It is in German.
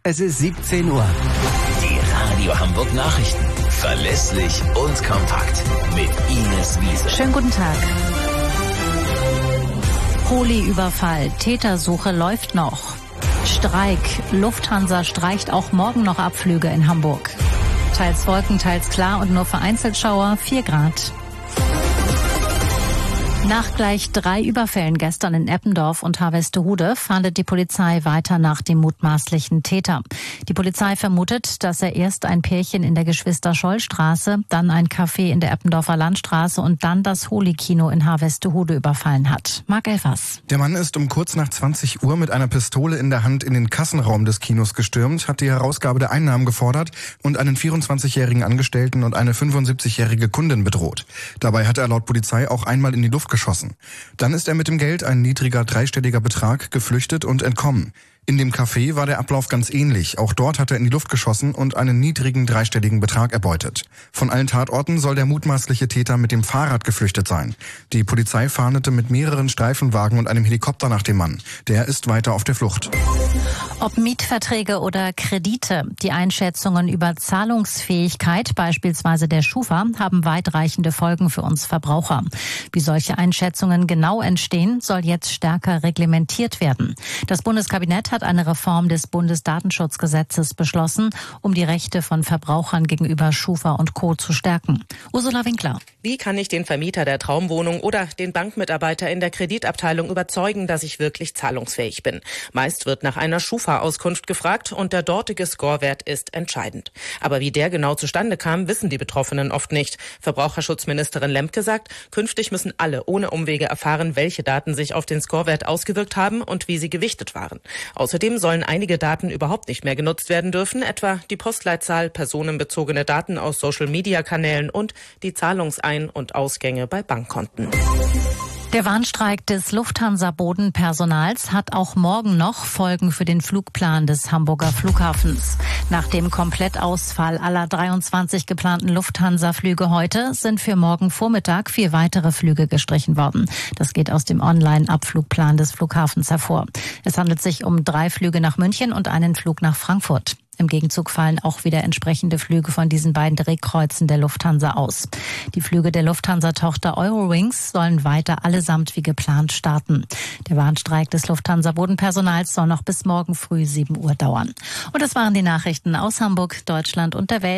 Es ist 17 Uhr. Die Radio Hamburg Nachrichten. Verlässlich und kompakt. Mit Ines Wiese. Schönen guten Tag. Holi-Überfall. Tätersuche läuft noch. Streik. Lufthansa streicht auch morgen noch Abflüge in Hamburg. Teils Wolken, teils klar und nur vereinzelt Schauer, 4 Grad. Nach gleich 3 Überfällen gestern in Eppendorf und Harvestehude fahndet die Polizei weiter nach dem mutmaßlichen Täter. Die Polizei vermutet, dass er erst ein Pärchen in der Geschwister-Scholl-Straße, dann ein Café in der Eppendorfer Landstraße und dann das Holi-Kino in Harvestehude überfallen hat. Marc Elfers. Der Mann ist um kurz nach 20 Uhr mit einer Pistole in der Hand in den Kassenraum des Kinos gestürmt, hat die Herausgabe der Einnahmen gefordert und einen 24-jährigen Angestellten und eine 75-jährige Kundin bedroht. Dabei hat er laut Polizei auch einmal in die Luft geschossen. Dann ist er mit dem Geld, ein niedriger dreistelliger Betrag, geflüchtet und entkommen. In dem Café war der Ablauf ganz ähnlich. Auch dort hat er in die Luft geschossen und einen niedrigen dreistelligen Betrag erbeutet. Von allen Tatorten soll der mutmaßliche Täter mit dem Fahrrad geflüchtet sein. Die Polizei fahndete mit mehreren Streifenwagen und einem Helikopter nach dem Mann. Der ist weiter auf der Flucht. Ob Mietverträge oder Kredite, die Einschätzungen über Zahlungsfähigkeit, beispielsweise der Schufa, haben weitreichende Folgen für uns Verbraucher. Wie solche Einschätzungen genau entstehen, soll jetzt stärker reglementiert werden. Das Bundeskabinett hat eine Reform des Bundesdatenschutzgesetzes beschlossen, um die Rechte von Verbrauchern gegenüber Schufa und Co. zu stärken. Ursula Winkler. Wie kann ich den Vermieter der Traumwohnung oder den Bankmitarbeiter in der Kreditabteilung überzeugen, dass ich wirklich zahlungsfähig bin? Meist wird nach einer Schufa-Auskunft gefragt und der dortige Scorewert ist entscheidend. Aber wie der genau zustande kam, wissen die Betroffenen oft nicht. Verbraucherschutzministerin Lemke sagt, künftig müssen alle ohne Umwege erfahren, welche Daten sich auf den Scorewert ausgewirkt haben und wie sie gewichtet waren. Außerdem sollen einige Daten überhaupt nicht mehr genutzt werden dürfen, etwa die Postleitzahl, personenbezogene Daten aus Social-Media-Kanälen und die Zahlungsein- und Ausgänge bei Bankkonten. Der Warnstreik des Lufthansa-Bodenpersonals hat auch morgen noch Folgen für den Flugplan des Hamburger Flughafens. Nach dem Komplettausfall aller 23 geplanten Lufthansa-Flüge heute sind für morgen Vormittag 4 weitere Flüge gestrichen worden. Das geht aus dem Online-Abflugplan des Flughafens hervor. Es handelt sich um 3 Flüge nach München und einen Flug nach Frankfurt. Im Gegenzug fallen auch wieder entsprechende Flüge von diesen beiden Drehkreuzen der Lufthansa aus. Die Flüge der Lufthansa-Tochter Eurowings sollen weiter allesamt wie geplant starten. Der Warnstreik des Lufthansa-Bodenpersonals soll noch bis morgen früh 7 Uhr dauern. Und das waren die Nachrichten aus Hamburg, Deutschland und der Welt.